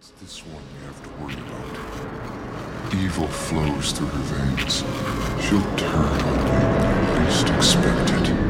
It's this one you have to worry about. Evil flows through her veins. She'll turn on you when you least expect it.